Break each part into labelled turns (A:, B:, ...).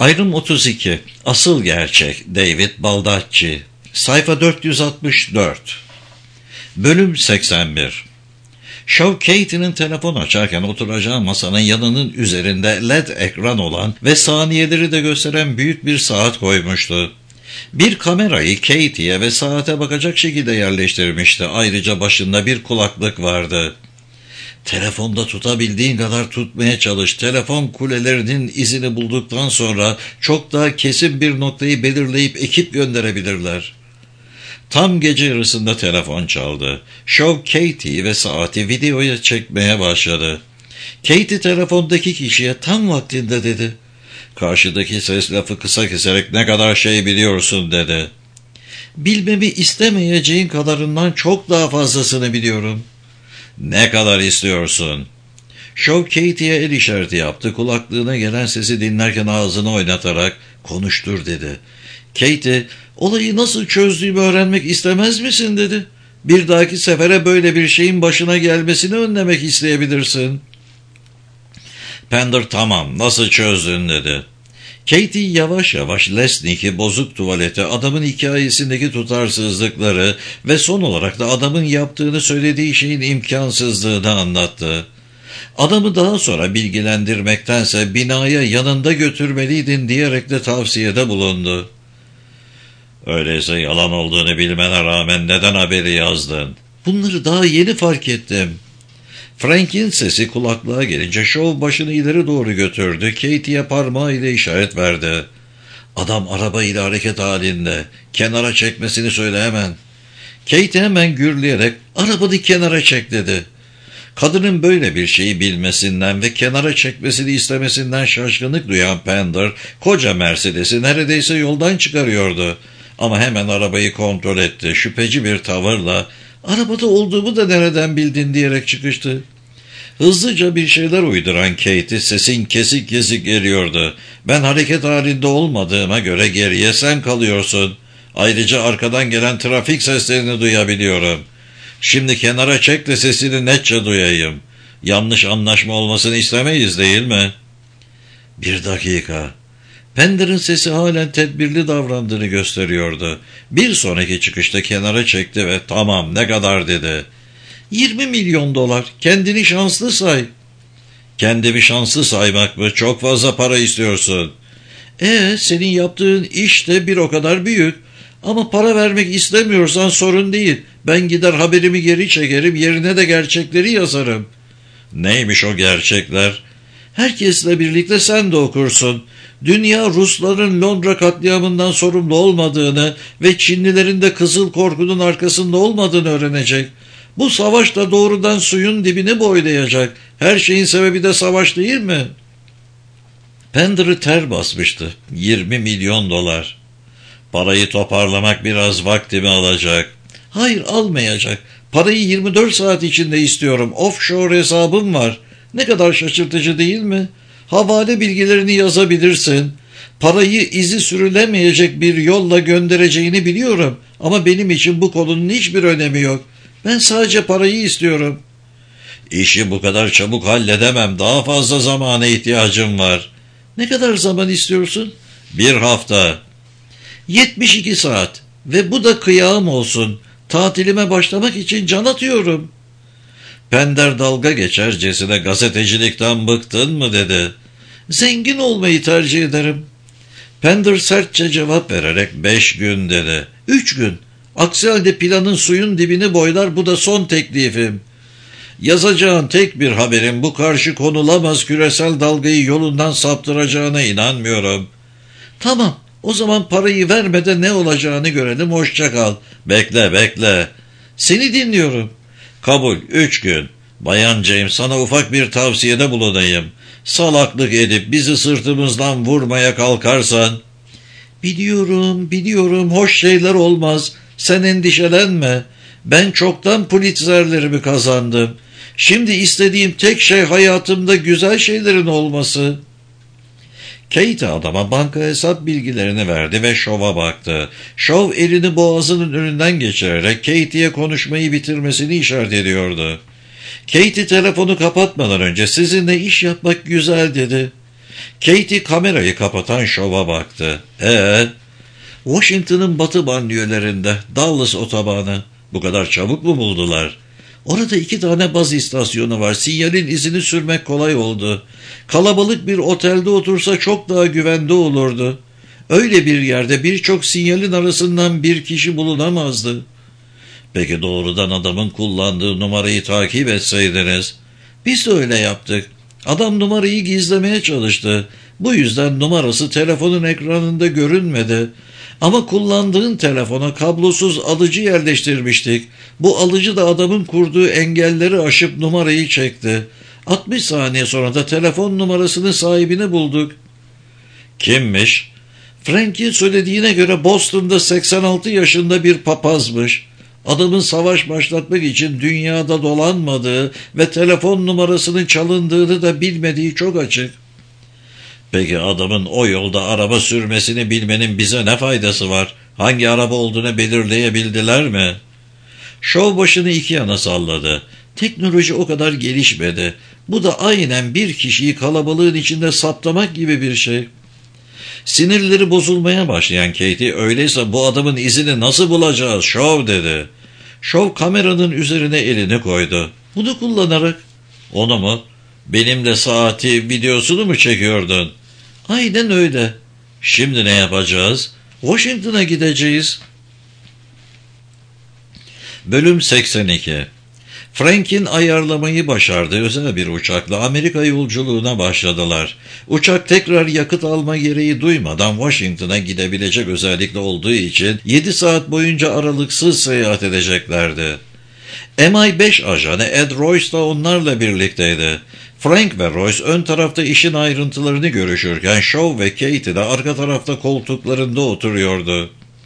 A: Ayrım 32. Asıl gerçek. David Baldacci. Sayfa 464. Bölüm 81. Shaw, Katie'nin telefon açarken oturacağı masanın yanının üzerinde LED ekran olan ve saniyeleri de gösteren büyük bir saat koymuştu. Bir kamerayı Katie'ye ve saate bakacak şekilde yerleştirmişti. Ayrıca başında bir kulaklık vardı. Telefonda tutabildiğin kadar tutmaya çalış. Telefon kulelerinin izini bulduktan sonra çok daha kesin bir noktayı belirleyip ekip gönderebilirler. Tam gece yarısında telefon çaldı. Shaw, Katie ve saati videoya çekmeye başladı. Katie telefondaki kişiye tam vaktinde dedi. Karşıdaki ses lafı kısa keserek "Ne kadar şey biliyorsun?" dedi. "Bilmemi istemeyeceğin kadarından çok daha fazlasını biliyorum." "Ne kadar istiyorsun?" Shaw, Katie'ye el işareti yaptı. Kulaklığına gelen sesi dinlerken ağzını oynatarak "Konuştur." dedi. Katie, "Olayı nasıl çözdüğümü öğrenmek istemez misin?" dedi. "Bir dahaki sefere böyle bir şeyin başına gelmesini önlemek isteyebilirsin." Pender "Tamam, nasıl çözdün?" dedi. Katie yavaş yavaş Lesnick'i, bozuk tuvaleti, adamın hikayesindeki tutarsızlıkları ve son olarak da adamın yaptığını söylediği şeyin imkansızlığını anlattı. Adamı daha sonra bilgilendirmektense binaya yanında götürmeliydin diyerek de tavsiyede bulundu. "Öyleyse yalan olduğunu bilmene rağmen neden haberi yazdın?" "Bunları daha yeni fark ettim." Frank'in sesi kulaklığa gelince Shaw başını ileri doğru götürdü. Katie'ye parmağıyla işaret verdi. "Adam arabayla hareket halinde. Kenara çekmesini söyle hemen." Katie hemen gürleyerek "Arabanı kenara çek." dedi. Kadının böyle bir şeyi bilmesinden ve kenara çekmesini istemesinden şaşkınlık duyan Pender, koca Mercedes'i neredeyse yoldan çıkarıyordu. Ama hemen arabayı kontrol etti. Şüpheci bir tavırla "Arabada olduğumu da nereden bildin?" diyerek çıkıştı. Hızlıca bir şeyler uyduran Katie sesin kesik kesik geliyordu. "Ben hareket halinde olmadığıma göre geriye sen kalıyorsun. Ayrıca arkadan gelen trafik seslerini duyabiliyorum. Şimdi kenara çek de sesini netçe duyayım. Yanlış anlaşma olmasını istemeyiz, değil mi?" "Bir dakika." Pender'in sesi halen tedbirli davrandığını gösteriyordu. Bir sonraki çıkışta kenara çekti ve "Tamam, ne kadar?" dedi. $20 milyon. Kendini şanslı say." "Kendimi şanslı saymak mı? Çok fazla para istiyorsun." Senin yaptığın iş de bir o kadar büyük. Ama para vermek istemiyorsan sorun değil. Ben gider haberimi geri çekerim, yerine de gerçekleri yazarım." "Neymiş o gerçekler?" "Herkesle birlikte sen de okursun. Dünya Rusların Londra katliamından sorumlu olmadığını ve Çinlilerin de Kızıl Korku'nun arkasında olmadığını öğrenecek. Bu savaş da doğrudan suyun dibini boylayacak. Her şeyin sebebi de savaş değil mi?" Pender'ı ter basmıştı. $20 milyon. "Parayı toparlamak biraz vaktimi alacak." "Hayır, almayacak. Parayı 24 saat içinde istiyorum. Offshore hesabım var." "Ne kadar şaşırtıcı değil mi? Havale bilgilerini yazabilirsin. Parayı izi sürülemeyecek bir yolla göndereceğini biliyorum. Ama benim için bu konunun hiçbir önemi yok. Ben sadece parayı istiyorum." "İşi bu kadar çabuk halledemem. Daha fazla zamana ihtiyacım var." "Ne kadar zaman istiyorsun?" "1 hafta." 72 saat. Ve bu da kıyağım olsun. Tatilime başlamak için can atıyorum." Pender dalga geçercesine "Gazetecilikten bıktın mı?" dedi. "Zengin olmayı tercih ederim." Pender sertçe cevap vererek 5 gün dedi. 3 gün. Aksi halde planın suyun dibini boylar, bu da son teklifim. Yazacağın tek bir haberin bu karşı konulamaz küresel dalgayı yolundan saptıracağına inanmıyorum." "Tamam, o zaman parayı vermeden ne olacağını görelim, hoşça kal." Bekle. "Seni dinliyorum." "Kabul, 3 gün. Bayan James, sana ufak bir tavsiyede bulunayım. Salaklık edip bizi sırtımızdan vurmaya kalkarsan..." Biliyorum, hoş şeyler olmaz. Sen endişelenme. Ben çoktan Pulitzer'lerimi kazandım. Şimdi istediğim tek şey hayatımda güzel şeylerin olması." Katie adama banka hesap bilgilerini verdi ve Shaw'a baktı. Shaw elini boğazının önünden geçirerek Katie'ye konuşmayı bitirmesini işaret ediyordu. Katie telefonu kapatmadan önce "Sizinle iş yapmak güzel." dedi. Katie kamerayı kapatan Shaw'a baktı. Washington'ın batı banliyölerinde Dallas otobanı. Bu kadar çabuk mu buldular? Orada 2 tane baz istasyonu var. Sinyalin izini sürmek kolay oldu. Kalabalık bir otelde otursa çok daha güvende olurdu. Öyle bir yerde birçok sinyalin arasından bir kişi bulunamazdı. Peki doğrudan adamın kullandığı numarayı takip etseydiniz? Biz de öyle yaptık. Adam numarayı gizlemeye çalıştı. Bu yüzden numarası telefonun ekranında görünmedi. Ama kullandığın telefona kablosuz alıcı yerleştirmiştik. Bu alıcı da adamın kurduğu engelleri aşıp numarayı çekti. 60 saniye sonra da telefon numarasının sahibini bulduk. Kimmiş? Frank'in söylediğine göre Boston'da 86 yaşında bir papazmış. Adamın savaş başlatmak için dünyada dolanmadığı ve telefon numarasının çalındığını da bilmediği çok açık. Peki adamın o yolda araba sürmesini bilmenin bize ne faydası var? Hangi araba olduğunu belirleyebildiler mi? Shaw başını 2 yana salladı. Teknoloji o kadar gelişmedi. Bu da aynen bir kişiyi kalabalığın içinde saptamak gibi bir şey. Sinirleri bozulmaya başlayan Katie, öyleyse bu adamın izini nasıl bulacağız Shaw dedi. Shaw kameranın üzerine elini koydu. Bunu kullanarak. Onu mu? Benimle saati videosunu mu çekiyordun? Aynen öyle. Şimdi ne yapacağız? Washington'a gideceğiz. Bölüm 82. Frank'in ayarlamayı başardığı özel bir uçakla Amerika yolculuğuna başladılar. Uçak tekrar yakıt alma gereği duymadan Washington'a gidebilecek özellikle olduğu için 7 saat boyunca aralıksız seyahat edeceklerdi. MI5 ajanı Ed Royce da onlarla birlikteydi. Frank ve Royce ön tarafta işin ayrıntılarını görüşürken Shaw ve Katie de arka tarafta koltuklarında oturuyordu.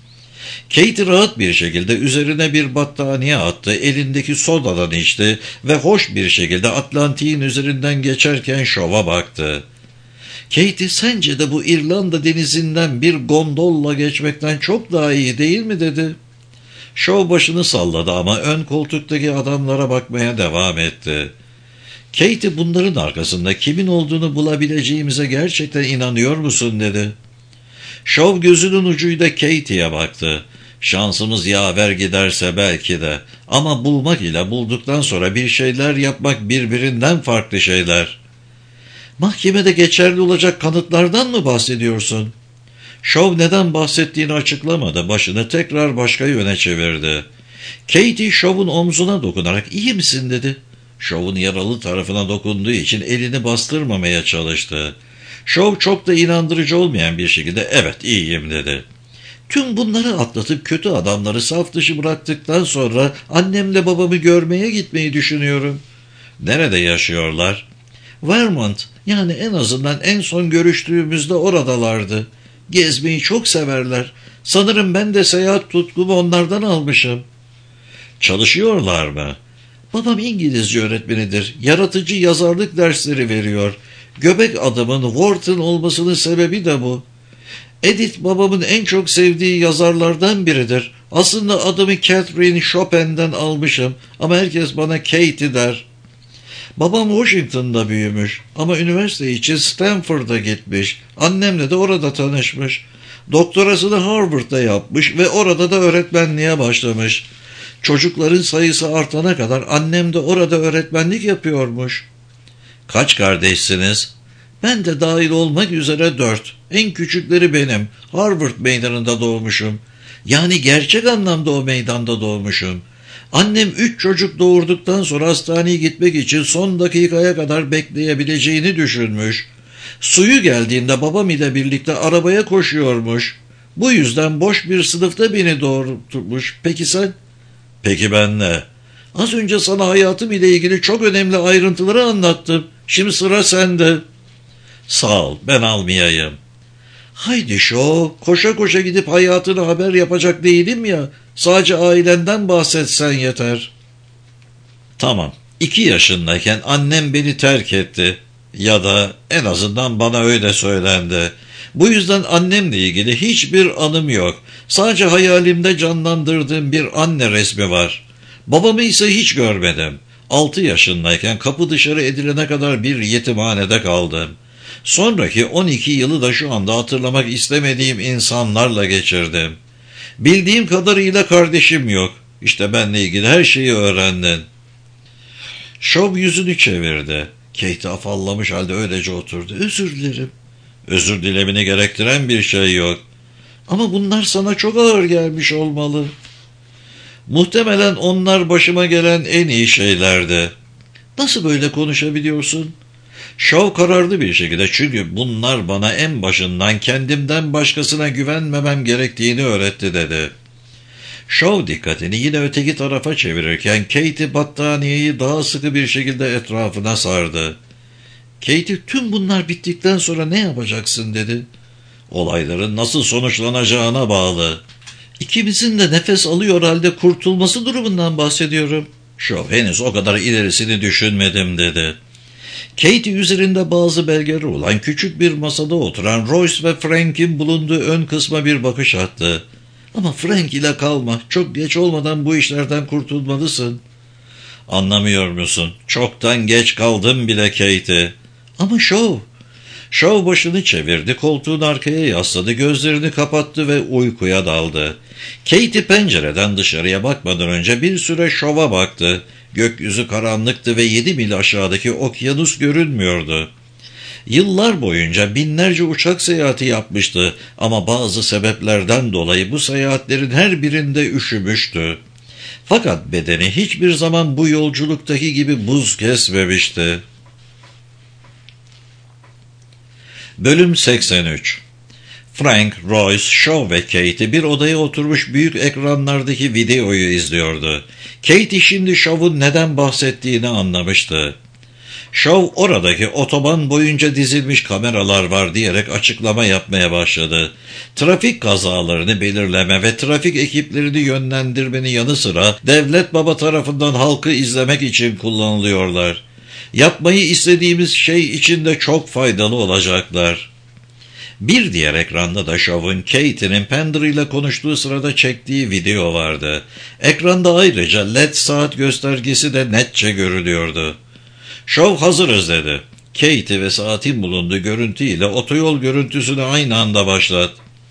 A: Katie rahat bir şekilde üzerine bir battaniye attı, elindeki sodadan içti ve hoş bir şekilde Atlantik'in üzerinden geçerken Shaw'a baktı. Katie, sence de bu İrlanda denizinden bir gondolla geçmekten çok daha iyi değil mi dedi. Shaw başını salladı ama ön koltuktaki adamlara bakmaya devam etti. Katie, bunların arkasında kimin olduğunu bulabileceğimize gerçekten inanıyor musun dedi. Shaw gözünün ucuyla Katie'ye baktı. Şansımız yaver giderse belki de, ama bulmak ile bulduktan sonra bir şeyler yapmak birbirinden farklı şeyler. Mahkemede geçerli olacak kanıtlardan mı bahsediyorsun? Shaw neden bahsettiğini açıklamadı, başını tekrar başka yöne çevirdi. Katie Shaw'un omzuna dokunarak iyi misin dedi. Shaw'un yaralı tarafına dokunduğu için elini bastırmamaya çalıştı. Shaw çok da inandırıcı olmayan bir şekilde evet iyiyim dedi. Tüm bunları atlatıp kötü adamları saf dışı bıraktıktan sonra annemle babamı görmeye gitmeyi düşünüyorum. Nerede yaşıyorlar? Vermont, yani en azından en son görüştüğümüzde oradalardı. Gezmeyi çok severler. Sanırım ben de seyahat tutkumu onlardan almışım. Çalışıyorlar mı? Babam İngilizce öğretmenidir. Yaratıcı yazarlık dersleri veriyor. Göbek adamın Wharton olmasının sebebi de bu. Edith babamın en çok sevdiği yazarlardan biridir. Aslında adımı Catherine Chopin'den almışım ama herkes bana Katie der. Babam Washington'da büyümüş ama üniversite için Stanford'a gitmiş. Annemle de orada tanışmış. Doktorasını Harvard'da yapmış ve orada da öğretmenliğe başlamış. Çocukların sayısı artana kadar annem de orada öğretmenlik yapıyormuş. Kaç kardeşsiniz? Ben de dahil olmak üzere 4. En küçükleri benim. Harvard meydanında doğmuşum. Yani gerçek anlamda o meydanda doğmuşum. Annem 3 çocuk doğurduktan sonra hastaneye gitmek için son dakikaya kadar bekleyebileceğini düşünmüş. Suyu geldiğinde babam ile birlikte arabaya koşuyormuş. Bu yüzden boş bir sınıfta beni doğurtmuş. Peki sen? Peki ben ne? Az önce sana hayatım ile ilgili çok önemli ayrıntıları anlattım. Şimdi sıra sende. Sağ ol, ben almayayım. Haydi Shaw, koşa koşa gidip hayatını haber yapacak değilim ya. Sadece ailenden bahsetsen yeter. Tamam, 2 yaşındayken annem beni terk etti. Ya da en azından bana öyle söylendi. Bu yüzden annemle ilgili hiçbir anım yok. Sadece hayalimde canlandırdığım bir anne resmi var. Babamı ise hiç görmedim. 6 yaşındayken kapı dışarı edilene kadar bir yetimhanede kaldım. Sonraki 12 yılı da şu anda hatırlamak istemediğim insanlarla geçirdim. Bildiğim kadarıyla kardeşim yok. İşte benle ilgili her şeyi öğrendin. Şov yüzünü çevirdi. Kate afallamış halde öylece oturdu. Özür dilerim. Özür dilemini gerektiren bir şey yok. Ama bunlar sana çok ağır gelmiş olmalı. Muhtemelen onlar başıma gelen en iyi şeylerdi. Nasıl böyle konuşabiliyorsun? Shaw kararlı bir şekilde, çünkü bunlar bana en başından kendimden başkasına güvenmemem gerektiğini öğretti dedi. Shaw dikkatini yine öteki tarafa çevirirken Katie battaniyeyi daha sıkı bir şekilde etrafına sardı. Katie, tüm bunlar bittikten sonra ne yapacaksın dedi. Olayların nasıl sonuçlanacağına bağlı. İkimizin de nefes alıyor halde kurtulması durumundan bahsediyorum. Shaw, henüz o kadar ilerisini düşünmedim dedi. Katie üzerinde bazı belgeleri olan küçük bir masada oturan Royce ve Frank'in bulunduğu ön kısma bir bakış attı. Ama Frank ile kalma. Çok geç olmadan bu işlerden kurtulmalısın. Anlamıyor musun? Çoktan geç kaldım bile Katie. Ama Shaw başını çevirdi, koltuğun arkaya yasladı, gözlerini kapattı ve uykuya daldı. Katie pencereden dışarıya bakmadan önce bir süre Shaw'a baktı. Gökyüzü karanlıktı ve 7 mil aşağıdaki okyanus görünmüyordu. Yıllar boyunca binlerce uçak seyahati yapmıştı ama bazı sebeplerden dolayı bu seyahatlerin her birinde üşümüştü. Fakat bedeni hiçbir zaman bu yolculuktaki gibi buz kesmemişti. Bölüm 83. Frank, Royce, Shaw ve Katie bir odaya oturmuş büyük ekranlardaki videoyu izliyordu. Katie şimdi Shaw'un neden bahsettiğini anlamıştı. Shaw, oradaki otoban boyunca dizilmiş kameralar var diyerek açıklama yapmaya başladı. Trafik kazalarını belirleme ve trafik ekiplerini yönlendirmenin yanı sıra devlet baba tarafından halkı izlemek için kullanılıyorlar. Yapmayı istediğimiz şey için de çok faydalı olacaklar. Bir diğer ekranda da Shaw'un Katie'nin Pender ile konuştuğu sırada çektiği video vardı. Ekranda ayrıca LED saat göstergesi de netçe görülüyordu. Shaw, hazırız dedi. Katie ve saatin bulunduğu görüntü ile otoyol görüntüsünü aynı anda başlat.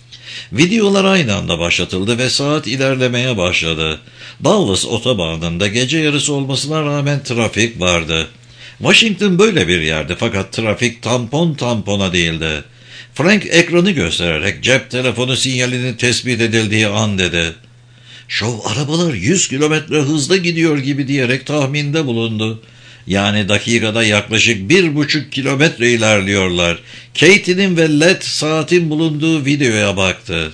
A: Videolar aynı anda başlatıldı ve saat ilerlemeye başladı. Dallas otobanında gece yarısı olmasına rağmen trafik vardı. Washington böyle bir yerdi fakat trafik tampon tampona değildi. Frank ekranı göstererek cep telefonu sinyalinin tespit edildiği an dedi. Shaw, arabalar 100 kilometre hızla gidiyor gibi diyerek tahminde bulundu. Yani dakikada yaklaşık 1,5 kilometre ilerliyorlar. Katie'nin ve LED saatin bulunduğu videoya baktı.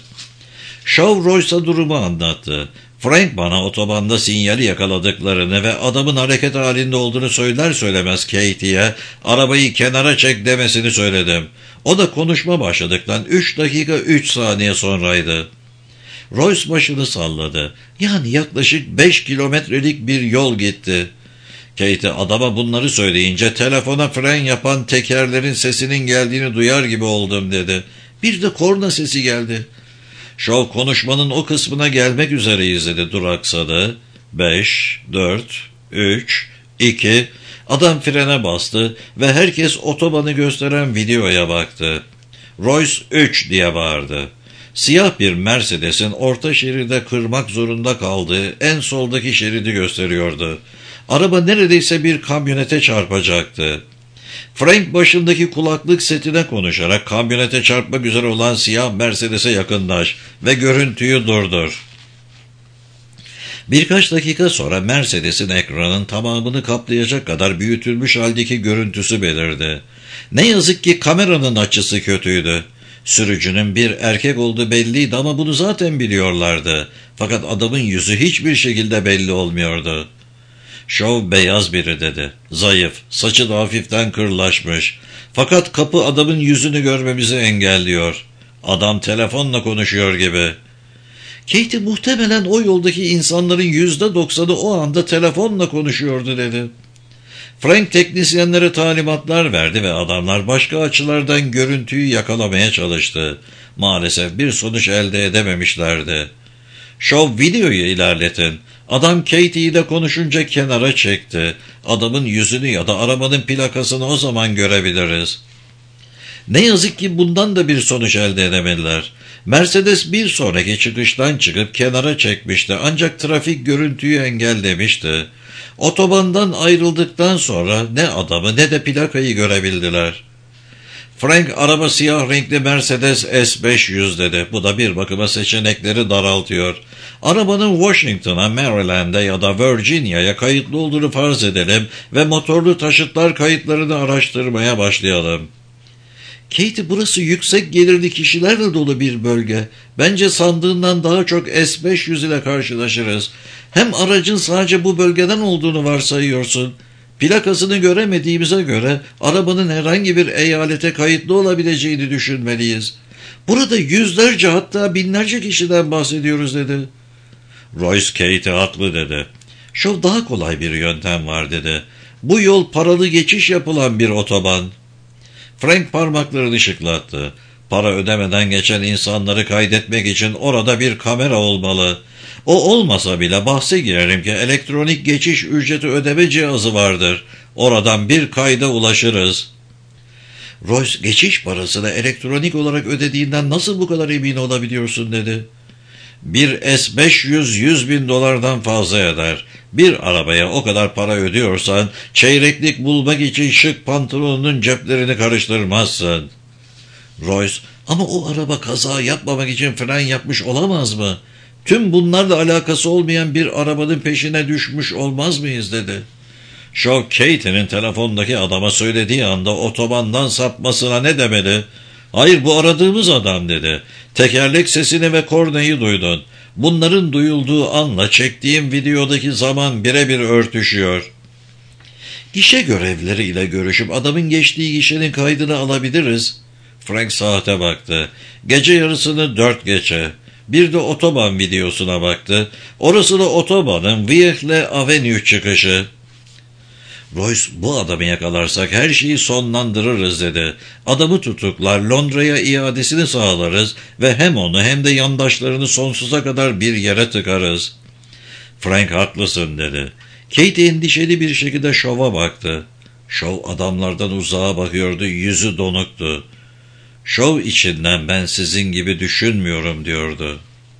A: Shaw, Royce'a durumu anlattı. Frank bana otobanda sinyali yakaladıklarını ve adamın hareket halinde olduğunu söyler söylemez Katie'ye arabayı kenara çek demesini söyledim. O da konuşma başladıktan 3 dakika 3 saniye sonraydı. Royce başını salladı. Yani yaklaşık 5 kilometrelik bir yol gitti. Katie adama bunları söyleyince telefona fren yapan tekerlerin sesinin geldiğini duyar gibi oldum dedi. Bir de korna sesi geldi. Shaw konuşmanın o kısmına gelmek üzereyiz dedi, duraksadı. 5, 4, 3, 2... Adam frene bastı ve herkes otobanı gösteren videoya baktı. Royce 3 diye bağırdı. Siyah bir Mercedes'in orta şeride kırmak zorunda kaldığı en soldaki şeridi gösteriyordu. Araba neredeyse bir kamyonete çarpacaktı. Frank başındaki kulaklık setine konuşarak kamyonete çarpmak üzere olan siyah Mercedes'e yakınlaş ve görüntüyü durdur. Birkaç dakika sonra Mercedes'in ekranın tamamını kaplayacak kadar büyütülmüş haldeki görüntüsü belirdi. Ne yazık ki kameranın açısı kötüydü. Sürücünün bir erkek olduğu belliydi ama bunu zaten biliyorlardı. Fakat adamın yüzü hiçbir şekilde belli olmuyordu. Shaw beyaz biri dedi. Zayıf, saçı da hafiften kırlaşmış. Fakat kapı adamın yüzünü görmemizi engelliyor. Adam telefonla konuşuyor gibi. Katie muhtemelen o yoldaki insanların %90'ı o anda telefonla konuşuyordu dedi. Frank teknisyenlere talimatlar verdi ve adamlar başka açılardan görüntüyü yakalamaya çalıştı. Maalesef bir sonuç elde edememişlerdi. Shaw, videoyu ilerletin. Adam Katie ile konuşunca kenara çekti. Adamın yüzünü ya da arabanın plakasını o zaman görebiliriz. Ne yazık ki bundan da bir sonuç elde edemediler. Mercedes bir sonraki çıkıştan çıkıp kenara çekmişti ancak trafik görüntüyü engellemişti. Otobandan ayrıldıktan sonra ne adamı ne de plakayı görebildiler. Frank araba siyah renkli Mercedes S500 dedi. Bu da bir bakıma seçenekleri daraltıyor. Arabanın Washington'a, Maryland'e ya da Virginia'ya kayıtlı olduğunu farz edelim ve motorlu taşıtlar kayıtlarını araştırmaya başlayalım. Katie, burası yüksek gelirli kişilerle dolu bir bölge. Bence sandığından daha çok S500 ile karşılaşırız. Hem aracın sadece bu bölgeden olduğunu varsayıyorsun. Plakasını göremediğimize göre arabanın herhangi bir eyalete kayıtlı olabileceğini düşünmeliyiz. Burada yüzlerce hatta binlerce kişiden bahsediyoruz dedi. Royce, Katie haklı dedi. Şu daha kolay bir yöntem var dedi. Bu yol paralı geçiş yapılan bir otoban. Frank parmaklarını şıklattı. Para ödemeden geçen insanları kaydetmek için orada bir kamera olmalı. O olmasa bile bahse girerim ki elektronik geçiş ücreti ödeme cihazı vardır. Oradan bir kayda ulaşırız. Royce, geçiş parasını elektronik olarak ödediğinden nasıl bu kadar emin olabiliyorsun dedi. Bir S500 $100,000 dolardan fazla eder. Bir arabaya o kadar para ödüyorsan çeyreklik bulmak için şık pantolonunun ceplerini karıştırmazsın. Royce, ama o araba kaza yapmamak için fren yapmış olamaz mı? Tüm bunlarla alakası olmayan bir arabanın peşine düşmüş olmaz mıyız dedi. Shaw, Katie'nin telefondaki adama söylediği anda otobandan sapmasına ne demeli? Hayır, bu aradığımız adam dedi. Tekerlek sesini ve kornayı duydun. Bunların duyulduğu anla çektiğim videodaki zaman birebir örtüşüyor. Gişe görevlileriyle görüşüp adamın geçtiği gişenin kaydını alabiliriz. Frank saate baktı. Gece yarısını 4 geçe. Bir de otoban videosuna baktı. Orası da otobanın Vieille Avenue çıkışı. Royce, bu adamı yakalarsak her şeyi sonlandırırız dedi. Adamı tutuklar, Londra'ya iadesini sağlarız ve hem onu hem de yandaşlarını sonsuza kadar bir yere tıkarız. Frank, haklısın dedi. Katie endişeli bir şekilde Shaw'a baktı. Shaw adamlardan uzağa bakıyordu, yüzü donuktu. Shaw içinden ben sizin gibi düşünmüyorum diyordu.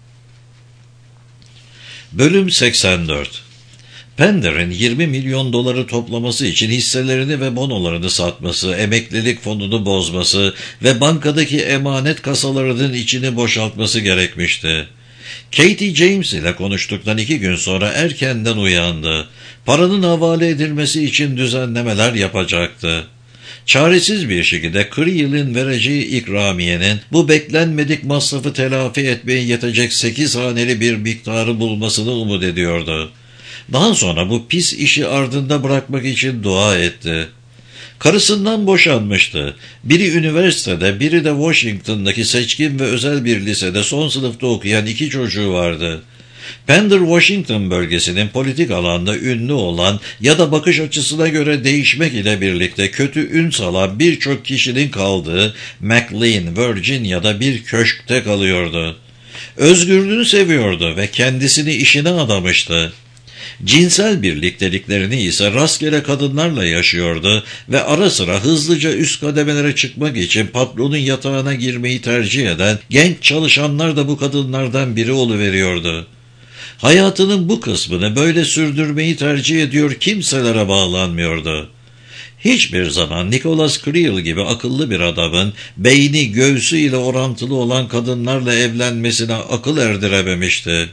A: Bölüm 84. Pender'in 20 milyon doları toplaması için hisselerini ve bonolarını satması, emeklilik fonunu bozması ve bankadaki emanet kasalarının içini boşaltması gerekmişti. Katie James ile konuştuktan 2 gün sonra erkenden uyandı. Paranın havale edilmesi için düzenlemeler yapacaktı. Çaresiz bir şekilde Creel'in vereceği ikramiyenin bu beklenmedik masrafı telafi etmeye yetecek 8 haneli bir miktarı bulmasını umut ediyordu. Daha sonra bu pis işi ardında bırakmak için dua etti. Karısından boşanmıştı. Biri üniversitede, biri de Washington'daki seçkin ve özel bir lisede son sınıfta okuyan 2 çocuğu vardı. Pender, Washington bölgesinin politik alanda ünlü olan ya da bakış açısına göre değişmek ile birlikte kötü ün salan birçok kişinin kaldığı McLean, Virginia'da bir köşkte kalıyordu. Özgürlüğünü seviyordu ve kendisini işine adamıştı. Cinsel birlikteliklerini ise rastgele kadınlarla yaşıyordu ve ara sıra hızlıca üst kademelere çıkmak için patronun yatağına girmeyi tercih eden genç çalışanlar da bu kadınlardan biri oluveriyordu. Hayatının bu kısmını böyle sürdürmeyi tercih ediyor, kimselere bağlanmıyordu. Hiçbir zaman Nicholas Creel gibi akıllı bir adamın beyni göğsü ile orantılı olan kadınlarla evlenmesine akıl erdirememişti.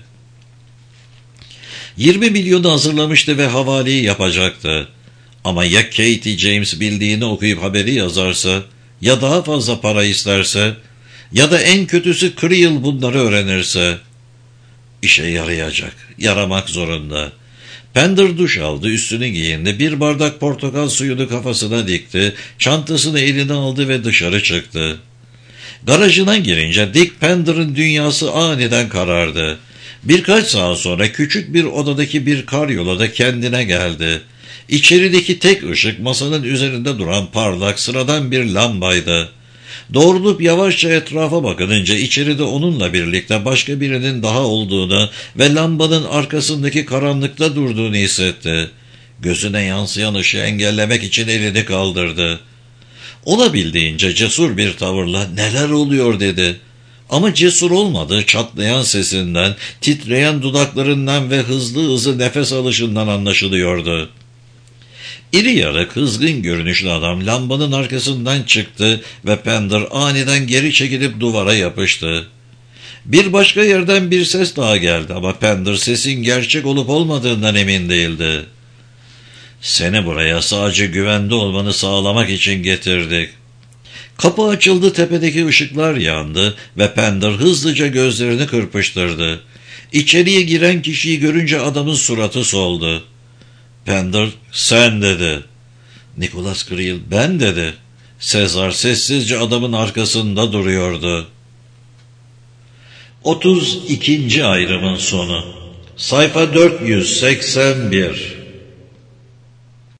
A: 20 milyonu hazırlamıştı ve havaleyi yapacaktı. Ama ya Katie James bildiğini okuyup haberi yazarsa, ya daha fazla para isterse, ya da en kötüsü Creel bunları öğrenirse? İşe yarayacak, yaramak zorunda. Pender duş aldı, üstünü giyindi, bir bardak portakal suyunu kafasına dikti, çantasını eline aldı ve dışarı çıktı. Garajına girince Dick Pender'ın dünyası aniden karardı. Birkaç saat sonra küçük bir odadaki bir karyolada kendine geldi. İçerideki tek ışık masanın üzerinde duran parlak sıradan bir lambaydı. Doğrulup yavaşça etrafa bakınınca içeride onunla birlikte başka birinin daha olduğunu ve lambanın arkasındaki karanlıkta durduğunu hissetti. Gözüne yansıyan ışığı engellemek için elini kaldırdı. Olabildiğince cesur bir tavırla neler oluyor dedi. Ama cesur olmadığı çatlayan sesinden, titreyen dudaklarından ve hızlı nefes alışından anlaşılıyordu. İri yarı kızgın görünüşlü adam lambanın arkasından çıktı ve Pender aniden geri çekilip duvara yapıştı. Bir başka yerden bir ses daha geldi ama Pender sesin gerçek olup olmadığından emin değildi. "Seni buraya sadece güvende olmanı sağlamak için getirdik." Kapı açıldı, tepedeki ışıklar yandı ve Pender hızlıca gözlerini kırpıştırdı. İçeriye giren kişiyi görünce adamın suratı soldu. Pender, "Sen," dedi. Nicholas Creel, "Ben," dedi. Sezar sessizce adamın arkasında duruyordu. 32. ayrımın sonu. Sayfa 481.